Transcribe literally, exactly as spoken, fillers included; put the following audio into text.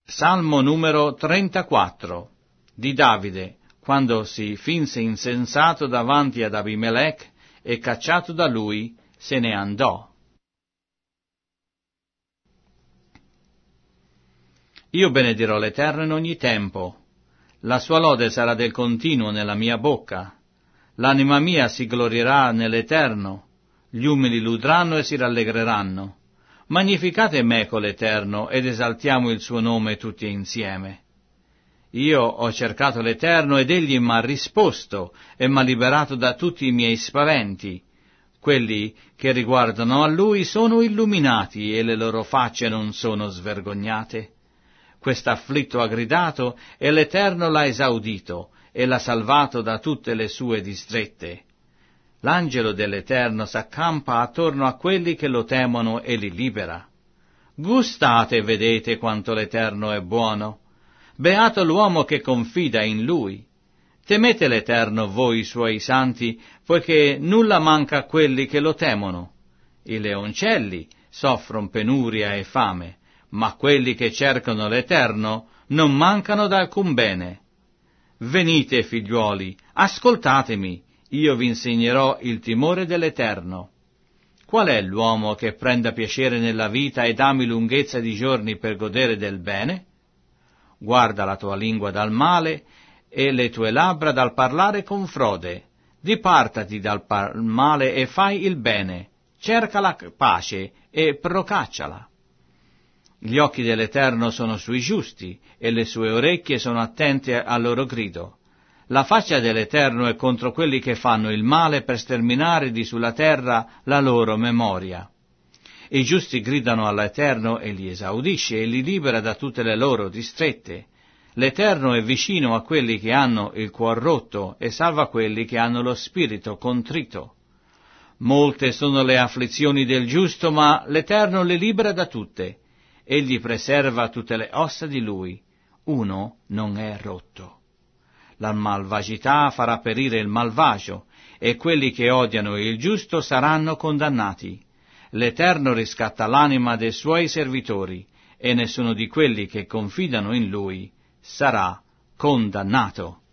Salmo numero trentaquattro di Davide, quando si finse insensato davanti ad Abimelech e cacciato da lui se ne andò. Io benedirò l'Eterno in ogni tempo, la sua lode sarà del continuo nella mia bocca. L'anima mia si glorierà nell'Eterno, gli umili ludranno e si rallegreranno. Magnificate meco l'Eterno ed esaltiamo il suo nome tutti insieme. Io ho cercato l'Eterno ed egli m'ha risposto e m'ha liberato da tutti i miei spaventi. Quelli che riguardano a lui sono illuminati e le loro facce non sono svergognate. Quest'afflitto ha gridato e l'Eterno l'ha esaudito e l'ha salvato da tutte le sue distrette. L'angelo dell'Eterno s'accampa attorno a quelli che lo temono e li libera. Gustate e vedete quanto l'Eterno è buono. Beato l'uomo che confida in lui. Temete l'Eterno voi suoi santi, poiché nulla manca a quelli che lo temono. I leoncelli soffrono penuria e fame, ma quelli che cercano l'Eterno non mancano d'alcun bene. Venite, figliuoli, ascoltatemi. Io vi insegnerò il timore dell'Eterno. Qual è l'uomo che prenda piacere nella vita ed ami lunghezza di giorni per godere del bene? Guarda la tua lingua dal male e le tue labbra dal parlare con frode. Dipartati dal par- male e fai il bene. Cerca la pace e procacciala. Gli occhi dell'Eterno sono sui giusti e le sue orecchie sono attente al loro grido. La faccia dell'Eterno è contro quelli che fanno il male per sterminare di sulla terra la loro memoria. I giusti gridano all'Eterno e li esaudisce e li libera da tutte le loro distrette. L'Eterno è vicino a quelli che hanno il cuor rotto e salva quelli che hanno lo spirito contrito. Molte sono le afflizioni del giusto, ma l'Eterno le libera da tutte. Egli preserva tutte le ossa di lui. Uno non è rotto. La malvagità farà perire il malvagio, e quelli che odiano il giusto saranno condannati. L'Eterno riscatta l'anima dei suoi servitori, e nessuno di quelli che confidano in lui sarà condannato.